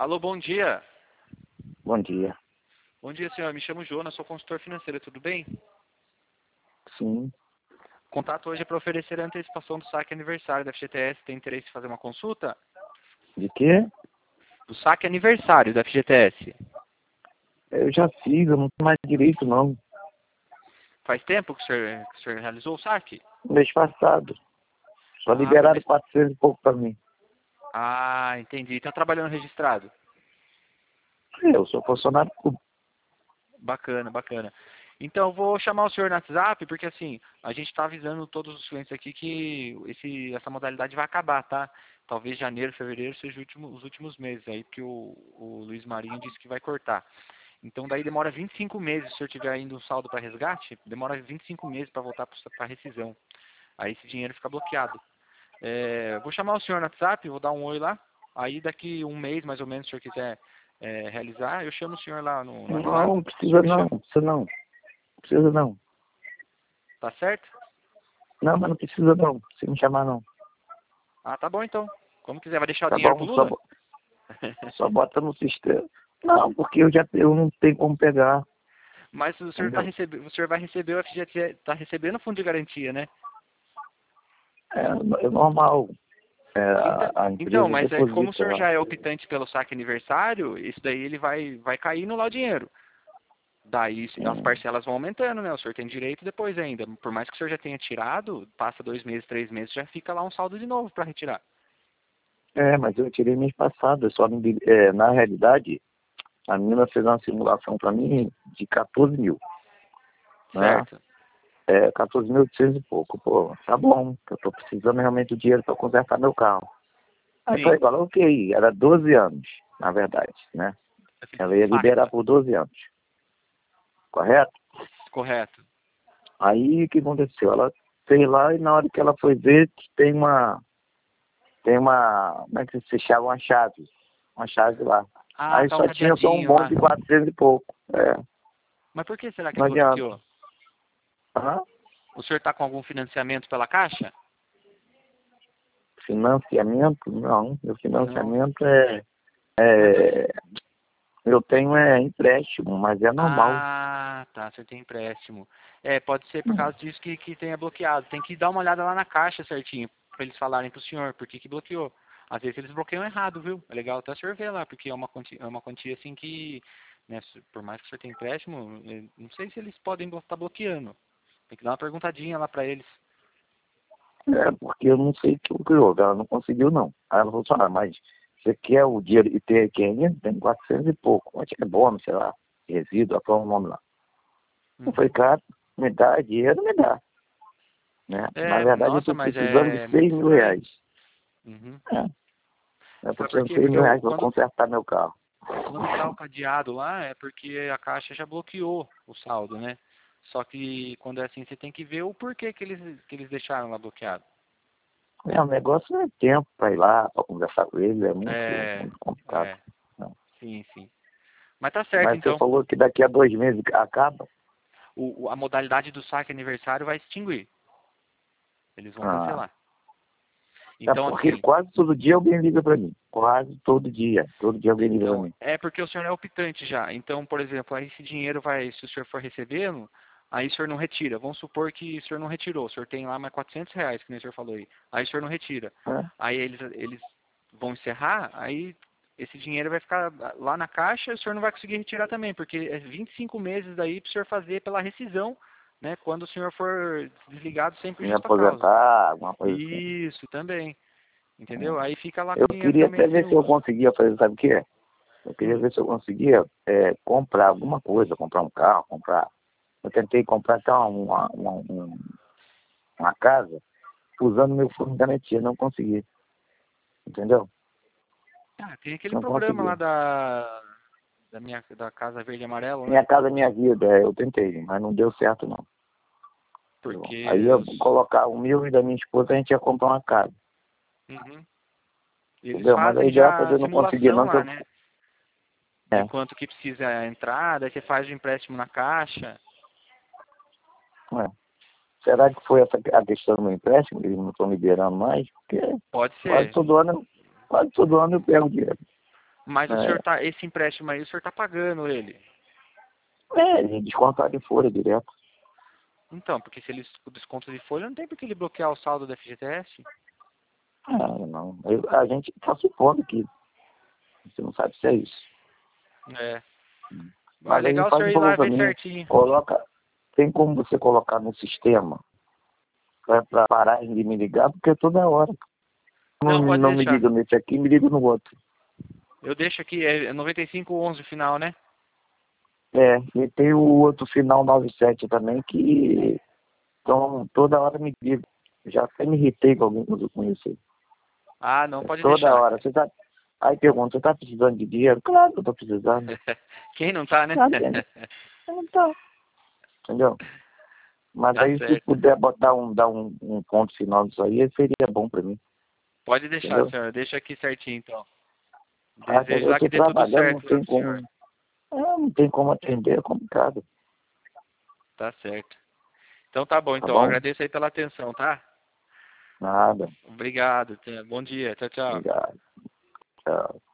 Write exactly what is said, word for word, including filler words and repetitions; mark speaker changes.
Speaker 1: Alô, bom dia.
Speaker 2: Bom dia.
Speaker 1: Bom dia, senhor. Me chamo Jonas, sou consultor financeiro, tudo bem?
Speaker 2: Sim.
Speaker 1: Contato hoje é para oferecer a antecipação do saque aniversário da F G T S. Tem interesse em fazer uma consulta?
Speaker 2: De quê?
Speaker 1: Do saque aniversário da F G T S.
Speaker 2: Eu já fiz, eu não tenho mais direito não.
Speaker 1: Faz tempo que o senhor, que o senhor realizou o saque?
Speaker 2: Mês passado. Só
Speaker 1: Ah,
Speaker 2: liberaram
Speaker 1: foi-
Speaker 2: quatrocentos e pouco pra mim.
Speaker 1: Ah, entendi. Está trabalhando registrado?
Speaker 2: Eu sou funcionário público.
Speaker 1: Bacana, bacana. Então, eu vou chamar o senhor no WhatsApp, porque assim, a gente está avisando todos os clientes aqui que esse, essa modalidade vai acabar, tá? Talvez janeiro, fevereiro seja o último- os últimos meses aí, porque o, o Luiz Marinho disse que vai cortar. Então, daí demora vinte e cinco meses, se o senhor tiver ainda um saldo para resgate, demora vinte e cinco meses para voltar para rescisão. Aí esse dinheiro fica bloqueado. É, vou chamar o senhor no WhatsApp, vou dar um oi lá. Aí daqui um mês, mais ou menos, se o senhor quiser é, realizar, eu chamo o senhor lá no, no WhatsApp.
Speaker 2: Não, precisa não, precisa não. Precisa não.
Speaker 1: Tá certo?
Speaker 2: Não, mas não precisa não. Se me chamar não.
Speaker 1: Ah, tá bom então. Como quiser, vai deixar o
Speaker 2: Tá
Speaker 1: dinheiro pro
Speaker 2: bom? Só,
Speaker 1: Lula?
Speaker 2: bo- só bota no sistema. Não, porque eu já eu não tenho como pegar.
Speaker 1: Mas o senhor, tá
Speaker 2: Entendeu?
Speaker 1: recebe... o senhor vai receber o F G T, tá recebendo o fundo de garantia, né?
Speaker 2: É, é normal. É,
Speaker 1: Então,
Speaker 2: a, a
Speaker 1: então,
Speaker 2: empresa
Speaker 1: mas é, como o
Speaker 2: deposita
Speaker 1: senhor
Speaker 2: lá.
Speaker 1: já é optante pelo saque aniversário, isso daí ele vai, vai caindo lá o dinheiro. Daí as
Speaker 2: Hum.
Speaker 1: parcelas vão aumentando, né? O senhor tem direito depois ainda. Por mais que o senhor já tenha tirado, passa dois meses, três meses, já fica lá um saldo de novo para retirar.
Speaker 2: É, mas eu tirei mês passado. Eu só me, li- é, na realidade, a menina fez uma simulação para mim de quatorze mil. Né?
Speaker 1: Certo.
Speaker 2: É, quatorze mil e oitocentos e pouco. Pô, tá bom, que eu tô precisando realmente do dinheiro para consertar meu carro. Aí
Speaker 1: Sim.
Speaker 2: falei, falou, ok, era doze anos, na verdade, né?
Speaker 1: Você fez
Speaker 2: Ela
Speaker 1: uma
Speaker 2: ia liberar
Speaker 1: faixa.
Speaker 2: por doze anos, correto?
Speaker 1: Correto.
Speaker 2: Aí o que aconteceu? Ela fez lá e na hora que ela foi ver, tem uma, tem uma, como é que se chama? Uma chave, uma chave lá.
Speaker 1: Ah,
Speaker 2: Aí
Speaker 1: tá um
Speaker 2: só tinha só um
Speaker 1: cadeadinho
Speaker 2: bom
Speaker 1: lá.
Speaker 2: de quatrocentos e pouco. É,
Speaker 1: Mas por que será que
Speaker 2: não adianta.
Speaker 1: bloqueou?
Speaker 2: Hã?
Speaker 1: O senhor está com algum financiamento pela Caixa?
Speaker 2: Financiamento? Não, meu
Speaker 1: Não.
Speaker 2: financiamento é,
Speaker 1: Mas por que...
Speaker 2: é, eu tenho é empréstimo, mas é normal.
Speaker 1: Ah, tá, o senhor tem empréstimo. É, pode ser por
Speaker 2: Hum.
Speaker 1: causa disso que, que tenha bloqueado. Tem que dar uma olhada lá na Caixa certinho, para eles falarem pro senhor por que que bloqueou. Às vezes eles bloqueiam errado, viu? É legal até o senhor ver lá, porque é uma quantia, é uma quantia assim que, né, se- por mais que o senhor tenha empréstimo, eh, não sei se eles podem estar bloqueando. Tem que dar uma perguntadinha lá para eles.
Speaker 2: É, porque eu não sei o que que houve, ela não conseguiu não. Aí ela falou assim, ah, mas você quer o dinheiro e ter aqui ainda? Tem quatrocentos e pouco. Acho que é bônus, sei lá, resíduo, qual é o nome lá. Eu falei,
Speaker 1: Uhum.
Speaker 2: cara, me dá dinheiro, me dá. Né? Na
Speaker 1: É,
Speaker 2: verdade, eu
Speaker 1: nossa,
Speaker 2: estou
Speaker 1: mas
Speaker 2: precisando
Speaker 1: é
Speaker 2: de seis
Speaker 1: muito
Speaker 2: mil
Speaker 1: estranho.
Speaker 2: reais.
Speaker 1: Uhum.
Speaker 2: É, eu estou
Speaker 1: Sabe por
Speaker 2: precisando de
Speaker 1: quê?
Speaker 2: seis
Speaker 1: Porque
Speaker 2: mil
Speaker 1: eu,
Speaker 2: reais para
Speaker 1: quando
Speaker 2: consertar meu carro.
Speaker 1: Quando está o cadeado lá, é porque a Caixa já bloqueou o saldo, né? Só que quando é assim, você tem que ver o porquê que eles, que eles deixaram lá bloqueado.
Speaker 2: É, o negócio é tempo para ir lá, para conversar com ele, é muito,
Speaker 1: É,
Speaker 2: muito complicado.
Speaker 1: é,
Speaker 2: Né?
Speaker 1: sim, sim. Mas tá certo,
Speaker 2: Mas você
Speaker 1: então.
Speaker 2: falou que daqui a dois meses acaba?
Speaker 1: O, o- a modalidade do saque aniversário vai extinguir. Eles vão
Speaker 2: Ah.
Speaker 1: cancelar.
Speaker 2: É
Speaker 1: Então,
Speaker 2: porque
Speaker 1: assim,
Speaker 2: quase todo dia alguém liga para mim. Quase todo dia. Todo dia alguém liga para
Speaker 1: então,
Speaker 2: mim.
Speaker 1: é porque o senhor é optante já. Então, por exemplo, aí esse dinheiro vai, se o senhor for recebendo, aí o senhor não retira. Vamos supor que o senhor não retirou. O senhor tem lá mais quatrocentos reais, que nem o senhor falou aí. Aí o senhor não retira.
Speaker 2: Né?
Speaker 1: Aí eles, eles vão encerrar, aí esse dinheiro vai ficar lá na caixa e o senhor não vai conseguir retirar também, porque é vinte e cinco meses daí para o senhor fazer pela rescisão, né? Quando o senhor for desligado sem por
Speaker 2: Me
Speaker 1: justa causa.
Speaker 2: aposentar, alguma coisa assim.
Speaker 1: Isso, também. Entendeu?
Speaker 2: Hum.
Speaker 1: Aí fica lá com
Speaker 2: Eu
Speaker 1: o dinheiro
Speaker 2: queria
Speaker 1: também
Speaker 2: até
Speaker 1: sem
Speaker 2: ver se eu
Speaker 1: uso.
Speaker 2: conseguia fazer, sabe o quê? Eu queria
Speaker 1: Hum.
Speaker 2: ver se eu conseguia é, comprar alguma coisa, comprar um carro, comprar. Eu tentei comprar até uma, uma, uma, uma casa usando meu fundo de garantia, não consegui. Entendeu?
Speaker 1: Ah, tem aquele
Speaker 2: Não
Speaker 1: programa
Speaker 2: consegui.
Speaker 1: lá da, da minha da Casa Verde e Amarelo, né?
Speaker 2: Minha casa, minha vida, é, eu tentei, mas não deu certo não. Entendeu? Aí
Speaker 1: Porque
Speaker 2: eu
Speaker 1: os,
Speaker 2: colocar o meu e da minha esposa, a gente ia comprar uma casa.
Speaker 1: uhum. Eles
Speaker 2: Entendeu? Mas
Speaker 1: fazem
Speaker 2: aí graças a
Speaker 1: já
Speaker 2: Deus eu não consegui
Speaker 1: simulação
Speaker 2: não, que
Speaker 1: lá,
Speaker 2: eu,
Speaker 1: né? De
Speaker 2: é,
Speaker 1: quanto que precisa entrar, daí você faz o empréstimo na caixa.
Speaker 2: é. Será que foi essa a questão do meu empréstimo? Eles não estão liberando mais? Porque
Speaker 1: Pode
Speaker 2: quase
Speaker 1: ser.
Speaker 2: todo ano, eu- quase todo ano eu pego dinheiro.
Speaker 1: Mas o
Speaker 2: É,
Speaker 1: senhor tá, esse empréstimo aí, o senhor tá pagando ele.
Speaker 2: é ele descontar de folha direto.
Speaker 1: Então, porque se ele o desconto de folha, não tem por que ele bloquear o saldo da F G T S.
Speaker 2: É, não. Eu- a gente tá supondo que você não sabe se é isso.
Speaker 1: É. Mas é
Speaker 2: Mas aí
Speaker 1: legal o
Speaker 2: faz
Speaker 1: senhor
Speaker 2: um
Speaker 1: ir lá
Speaker 2: favor
Speaker 1: e
Speaker 2: pra
Speaker 1: ver
Speaker 2: mim,
Speaker 1: certinho.
Speaker 2: coloca, tem como você colocar no sistema pra, pra parar de me ligar, porque toda hora. Não,
Speaker 1: Não,
Speaker 2: me-
Speaker 1: pode
Speaker 2: não me
Speaker 1: deixar.
Speaker 2: liga nesse aqui, me liga no outro.
Speaker 1: Eu deixo aqui, é noventa e cinco onze o final, né?
Speaker 2: É, e tem o outro final nove sete também, que então, toda hora me liga. Já até me irritei com alguém que eu conheci.
Speaker 1: Ah, não,
Speaker 2: É
Speaker 1: pode
Speaker 2: toda
Speaker 1: deixar.
Speaker 2: hora. Você tá... Aí pergunta, você tá precisando de dinheiro? Claro que eu tô precisando.
Speaker 1: Quem não tá, né?
Speaker 2: Claro que é. Eu não tô. Entendeu? Mas
Speaker 1: Tá
Speaker 2: aí se
Speaker 1: certo.
Speaker 2: puder botar um, dar um, um ponto final nisso aí, seria bom pra mim.
Speaker 1: Pode deixar,
Speaker 2: Entendeu?
Speaker 1: senhor. Deixa aqui certinho, então.
Speaker 2: Ah, quando
Speaker 1: Desejo
Speaker 2: eu
Speaker 1: lá
Speaker 2: tô
Speaker 1: que dê tudo
Speaker 2: trabalhando, não
Speaker 1: certo lá
Speaker 2: tem
Speaker 1: pro senhor.
Speaker 2: como. É, não tem como atender, é complicado.
Speaker 1: Tá certo. Então tá bom,
Speaker 2: Tá
Speaker 1: então.
Speaker 2: bom?
Speaker 1: Agradeço aí pela atenção, tá?
Speaker 2: Nada.
Speaker 1: Obrigado. Bom dia. Tchau, tchau.
Speaker 2: Obrigado. Tchau.